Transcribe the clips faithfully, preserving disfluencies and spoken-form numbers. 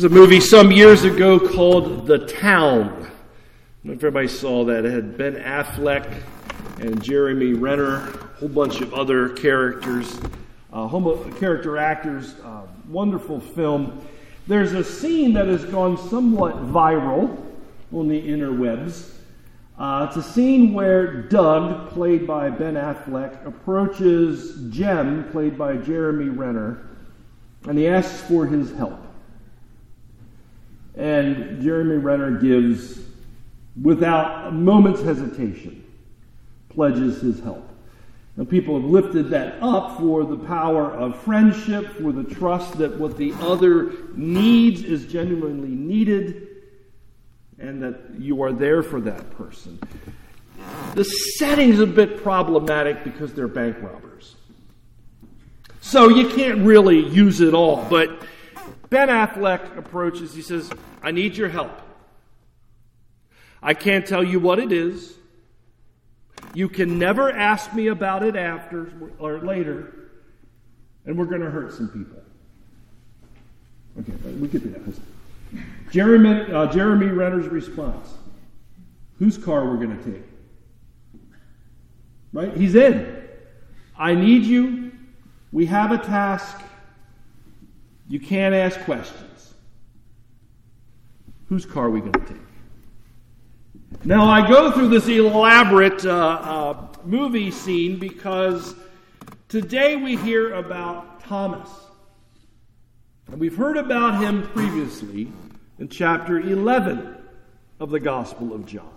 There's a movie some years ago called The Town. I don't know if everybody saw that. It had Ben Affleck and Jeremy Renner, a whole bunch of other characters, uh, homo- character actors. Uh, wonderful film. There's a scene that has gone somewhat viral on the interwebs. Uh, it's a scene where Doug, played by Ben Affleck, approaches Jem, played by Jeremy Renner, and he asks for his help. And Jeremy Renner gives, without a moment's hesitation, pledges his help. And people have lifted that up for the power of friendship, for the trust that what the other needs is genuinely needed, and that you are there for that person. The setting's a bit problematic because they're bank robbers. So you can't really use it all, but Ben Affleck approaches, he says, I need your help. I can't tell you what it is. You can never ask me about it after or later, and we're going to hurt some people. Okay, we get to that. Jeremy, uh, Jeremy Renner's response. Whose car we're going to take? Right? He's in. I need you. We have a task. You can't ask questions. Whose car are we going to take? Now, I go through this elaborate uh, uh, movie scene because today we hear about Thomas. And we've heard about him previously in chapter eleven of the Gospel of John.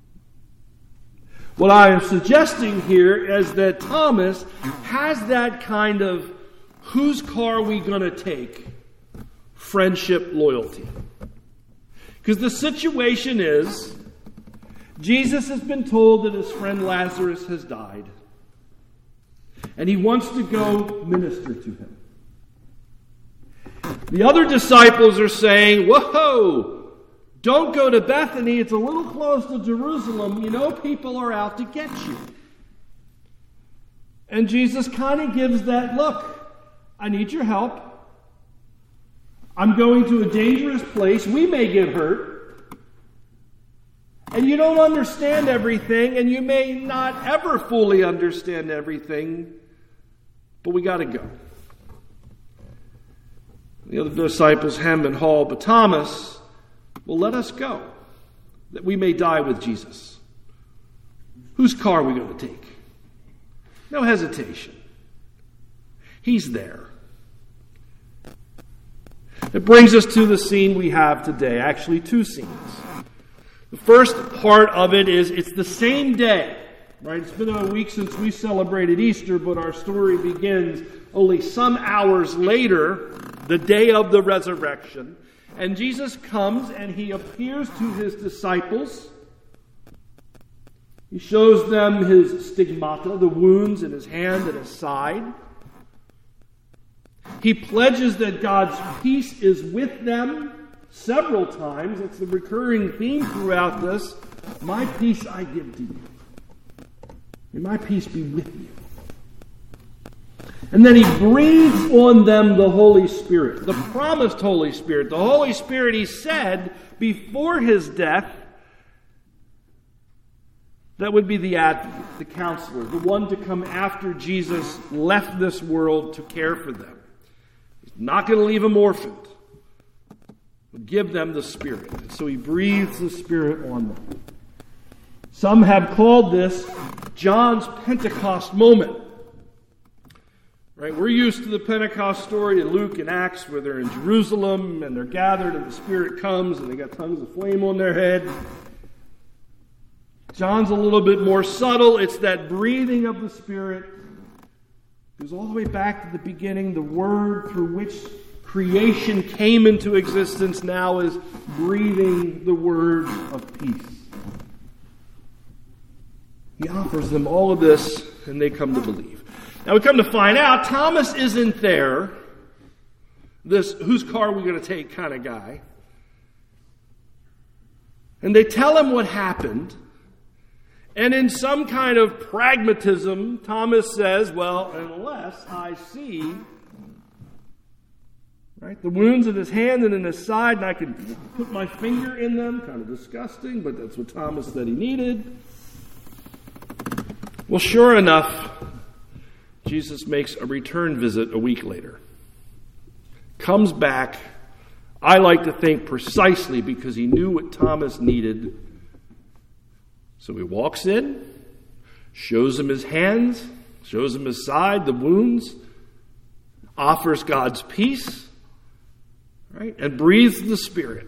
What I am suggesting here is that Thomas has that kind of whose car are we going to take friendship loyalty. Because the situation is, Jesus has been told that his friend Lazarus has died. And he wants to go minister to him. The other disciples are saying, whoa, don't go to Bethany. It's a little close to Jerusalem. You know, people are out to get you. And Jesus kind of gives that look. I need your help. I'm going to a dangerous place. We may get hurt. And you don't understand everything, and you may not ever fully understand everything, but we got to go. The other disciples hem and haw, but Thomas will let us go, that we may die with Jesus. Whose car are we going to take? No hesitation. He's there. It brings us to the scene we have today. Actually, two scenes. The first part of it is it's the same day. Right? It's been a week since we celebrated Easter, but our story begins only some hours later, the day of the resurrection. And Jesus comes and he appears to his disciples. He shows them his stigmata, the wounds in his hand and his side. He pledges that God's peace is with them several times. It's the recurring theme throughout this. My peace I give to you. May my peace be with you. And then he breathes on them the Holy Spirit, the promised Holy Spirit. The Holy Spirit, he said, before his death, that would be the advocate, the counselor, the one to come after Jesus left this world to care for them. He's not going to leave them orphaned. But give them the Spirit. And so he breathes the Spirit on them. Some have called this John's Pentecost moment. Right? We're used to the Pentecost story in Luke and Acts where they're in Jerusalem and they're gathered and the Spirit comes and they got tongues of flame on their head. John's a little bit more subtle. It's that breathing of the Spirit. It goes all the way back to the beginning. The Word through which creation came into existence now is breathing the word of peace. He offers them all of this and they come to believe. Now we come to find out Thomas isn't there, this whose car are we going to take kind of guy. And they tell him what happened. And in some kind of pragmatism, Thomas says, well, unless I see, Right? The wounds in his hand and in his side, and I could put my finger in them. Kind of disgusting, but that's what Thomas said he needed. Well, sure enough, Jesus makes a return visit a week later. Comes back, I like to think precisely because he knew what Thomas needed. So he walks in, shows him his hands, shows him his side, the wounds, offers God's peace, right, and breathes the Spirit.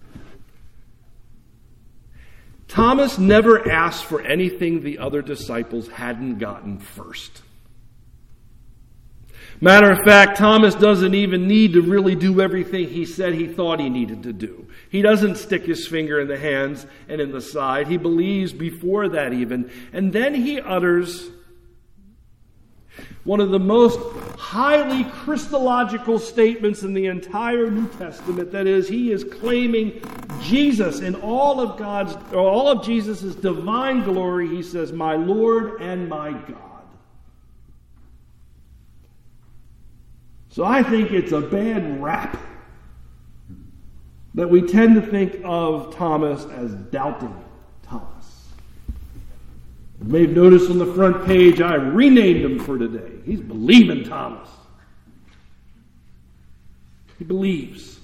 Thomas never asked for anything the other disciples hadn't gotten first. Matter of fact, Thomas doesn't even need to really do everything he said he thought he needed to do. He doesn't stick his finger in the hands and in the side. He believes before that even. And then he utters one of the most highly Christological statements in the entire New Testament. That is, he is claiming Jesus in all of God's, or all of Jesus' divine glory. He says, "My Lord and my God." So I think it's a bad rap that we tend to think of Thomas as doubting Thomas. You may have noticed on the front page, I renamed him for today. He's believing Thomas. He believes.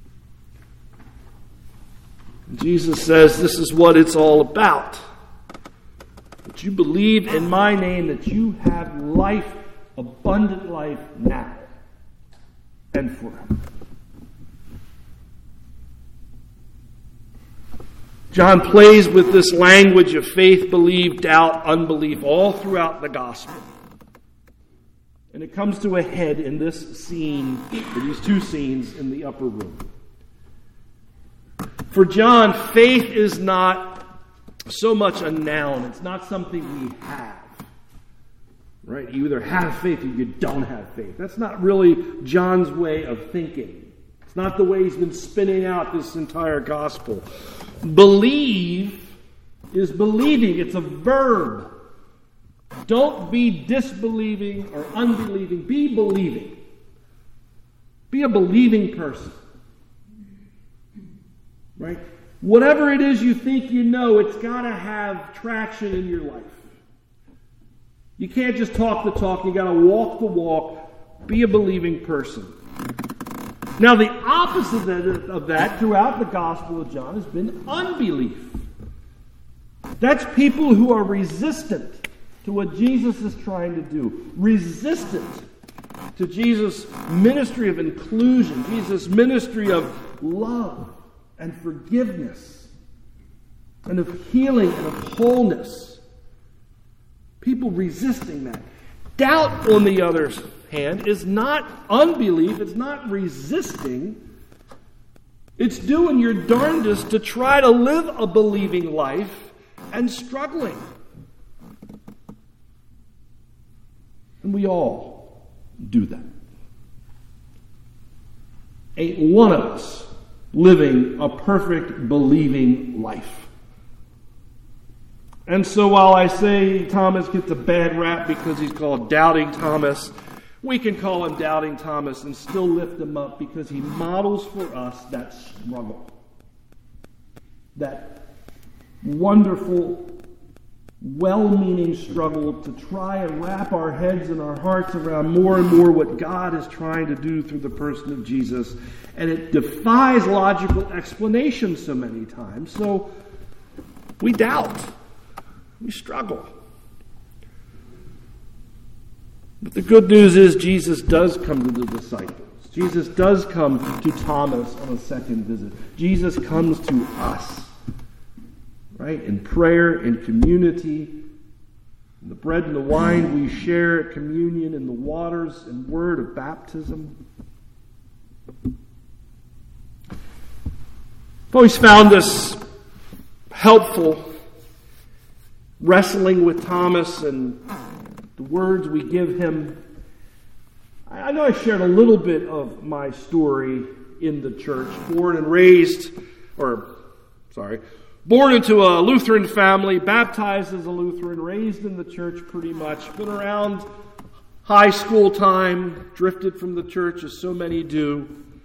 And Jesus says this is what it's all about. That you believe in my name, that you have life, abundant life now. And for him. John plays with this language of faith, belief, doubt, unbelief all throughout the gospel. And it comes to a head in this scene, or these two scenes in the upper room. For John, faith is not so much a noun. It's not something we have. Right? You either have faith or you don't have faith. That's not really John's way of thinking. It's not the way he's been spinning out this entire gospel. Believe is believing. It's a verb. Don't be disbelieving or unbelieving. Be believing. Be a believing person. Right? Whatever it is you think you know, it's got to have traction in your life. You can't just talk the talk. You got to walk the walk. Be a believing person. Now, the opposite of that throughout the Gospel of John has been unbelief. That's people who are resistant to what Jesus is trying to do. Resistant to Jesus' ministry of inclusion. Jesus' ministry of love and forgiveness and of healing and of wholeness. People resisting that. Doubt, on the other hand, is not unbelief. It's not resisting. It's doing your darndest to try to live a believing life and struggling. And we all do that. Ain't one of us living a perfect believing life. And so while I say Thomas gets a bad rap because he's called Doubting Thomas, we can call him Doubting Thomas and still lift him up because he models for us that struggle. That wonderful, well-meaning struggle to try and wrap our heads and our hearts around more and more what God is trying to do through the person of Jesus. And it defies logical explanation so many times. So we doubt. We struggle. But the good news is Jesus does come to the disciples. Jesus does come to Thomas on a second visit. Jesus comes to us. Right? In prayer, in community, in the bread and the wine we share at communion, in the waters and word of baptism. I've always found this helpful, wrestling with Thomas and the words we give him. I know I shared a little bit of my story in the church. Born and raised, or, sorry, born into a Lutheran family, baptized as a Lutheran, raised in the church pretty much, been around high school time, drifted from the church as so many do.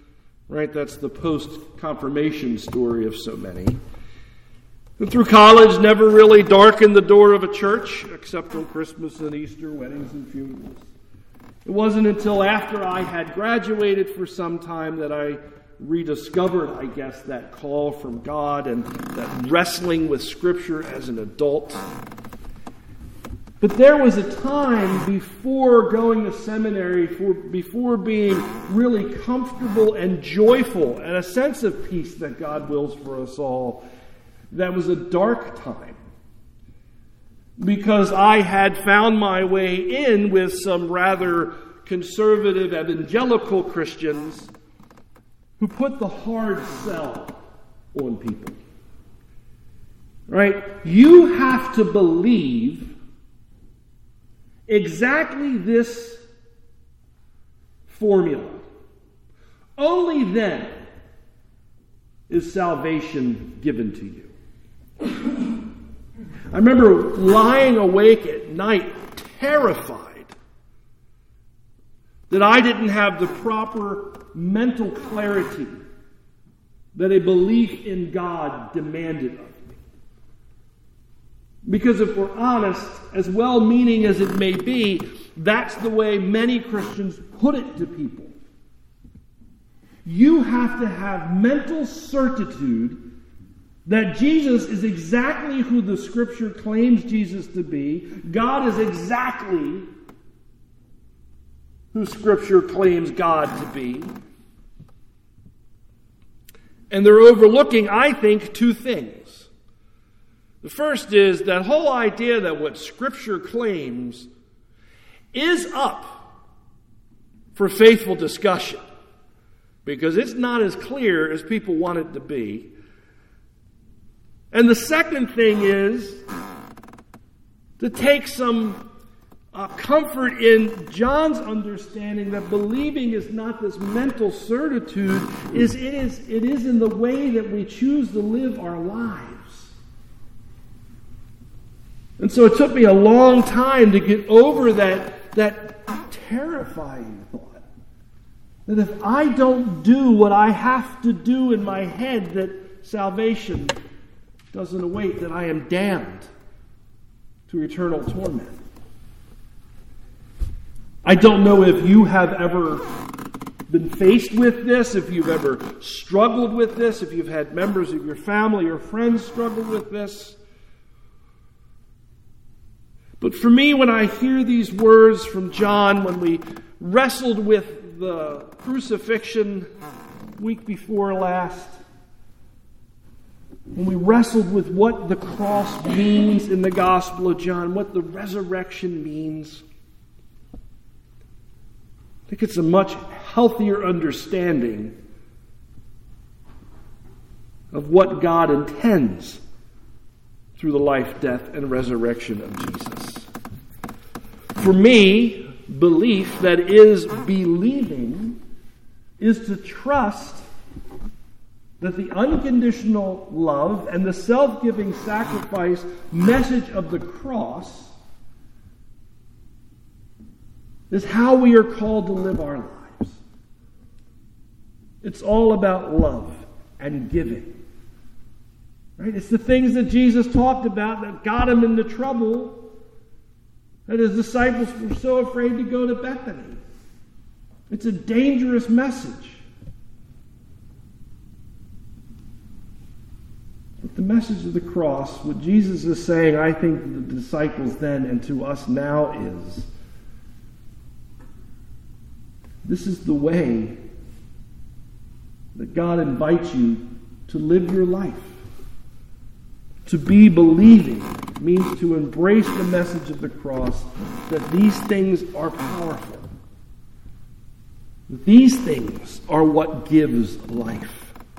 right? That's the post-confirmation story of so many. And through college, never really darkened the door of a church, except on Christmas and Easter, weddings and funerals. It wasn't until after I had graduated for some time that I rediscovered, I guess, that call from God and that wrestling with Scripture as an adult. But there was a time before going to seminary, for, before being really comfortable and joyful and a sense of peace that God wills for us all, that was a dark time. Because I had found my way in with some rather conservative evangelical Christians who put the hard sell on people. Right? You have to believe exactly this formula. Only then is salvation given to you. I remember lying awake at night, terrified that I didn't have the proper mental clarity that a belief in God demanded of me. Because if we're honest, as well-meaning as it may be, that's the way many Christians put it to people. You have to have mental certitude that Jesus is exactly who the Scripture claims Jesus to be. God is exactly who Scripture claims God to be. And they're overlooking, I think, two things. The first is that whole idea that what Scripture claims is up for faithful discussion, because it's not as clear as people want it to be. And the second thing is to take some uh, comfort in John's understanding that believing is not this mental certitude, is it is it is in the way that we choose to live our lives. And so it took me a long time to get over that, that terrifying thought. That if I don't do what I have to do in my head, that salvation doesn't await, that I am damned to eternal torment. I don't know if you have ever been faced with this, if you've ever struggled with this, if you've had members of your family or friends struggle with this. But for me, when I hear these words from John, when we wrestled with the crucifixion week before last, when we wrestled with what the cross means in the Gospel of John, what the resurrection means, I think it's a much healthier understanding of what God intends through the life, death, and resurrection of Jesus. For me, belief, that is believing, is to trust that the unconditional love and the self-giving sacrifice message of the cross is how we are called to live our lives. It's all about love and giving. Right? It's the things that Jesus talked about that got him into trouble, that his disciples were so afraid to go to Bethany. It's a dangerous message. But the message of the cross, what Jesus is saying, I think, to the disciples then and to us now is, this is the way that God invites you to live your life. To be believing means to embrace the message of the cross, that these things are powerful. These things are what gives life.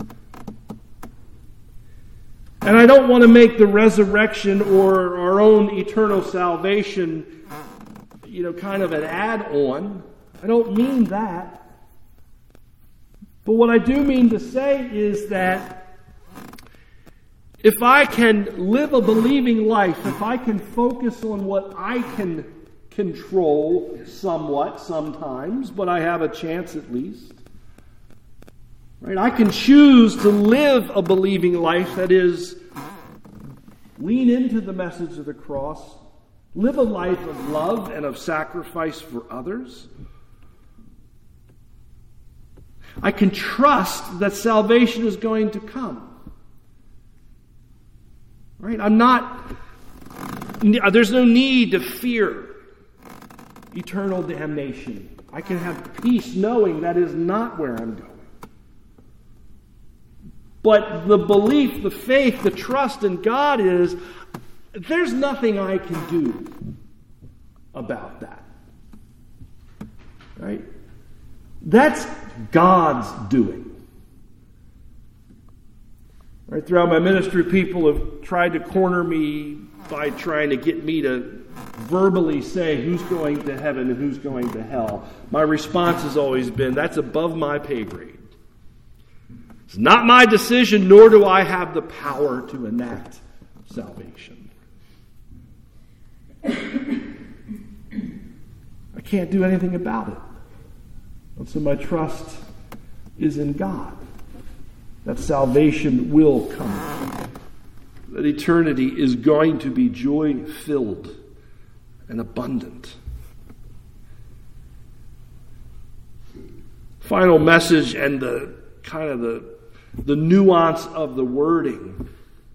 And I don't want to make the resurrection or our own eternal salvation, you know, kind of an add-on. I don't mean that. But what I do mean to say is that if I can live a believing life, if I can focus on what I can control somewhat sometimes, but I have a chance at least, Right? I can choose to live a believing life that is lean into the message of the cross, live a life of love and of sacrifice for others. I can trust that salvation is going to come. Right? I'm not, there's no need to fear eternal damnation. I can have peace knowing that is not where I'm going. But the belief, the faith, the trust in God is, there's nothing I can do about that. Right? That's God's doing. Right? Throughout my ministry, people have tried to corner me by trying to get me to verbally say who's going to heaven and who's going to hell. My response has always been, that's above my pay grade. It's not my decision, nor do I have the power to enact salvation. I can't do anything about it. And so my trust is in God, that salvation will come, that eternity is going to be joy-filled and abundant. Final message and the kind of the the nuance of the wording.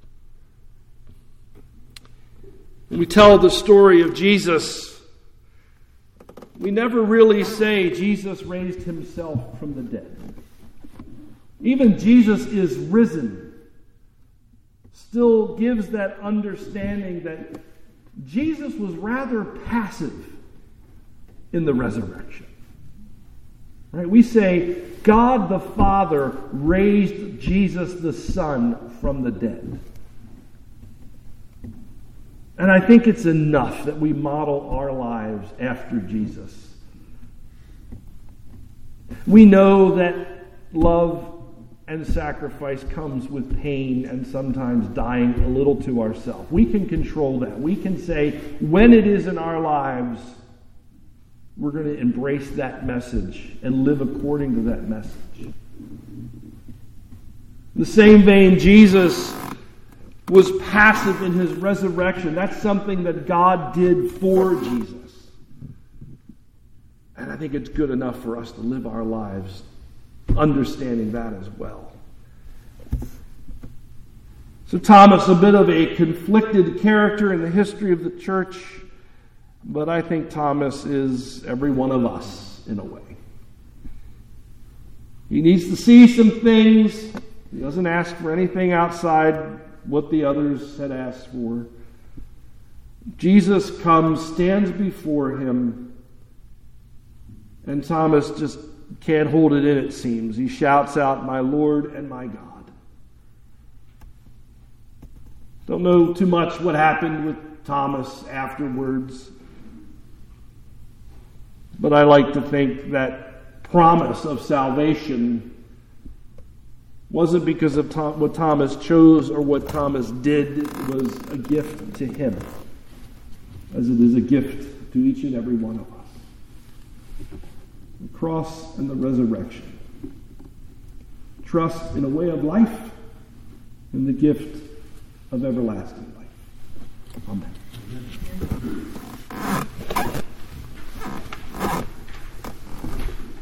When we tell the story of Jesus, we never really say Jesus raised himself from the dead. Even Jesus is risen still gives that understanding that Jesus was rather passive in the resurrection. Right? We say God the Father raised Jesus the Son from the dead. And I think it's enough that we model our lives after Jesus. We know that love and sacrifice comes with pain and sometimes dying a little to ourselves. We can control that. We can say when it is in our lives, we're going to embrace that message and live according to that message. In the same vein, Jesus was passive in his resurrection. That's something that God did for Jesus. And I think it's good enough for us to live our lives understanding that as well. So Thomas, a bit of a conflicted character in the history of the church, but I think Thomas is every one of us in a way. He needs to see some things. He doesn't ask for anything outside what the others had asked for. Jesus comes, stands before him, and Thomas just can't hold it in, it seems. He shouts out, "My Lord and my God." Don't know too much what happened with Thomas afterwards, but I like to think that promise of salvation wasn't because of Tom, what Thomas chose or what Thomas did. It was a gift to him, as it is a gift to each and every one of us. The cross and the resurrection. Trust in a way of life and the gift of everlasting life. Amen.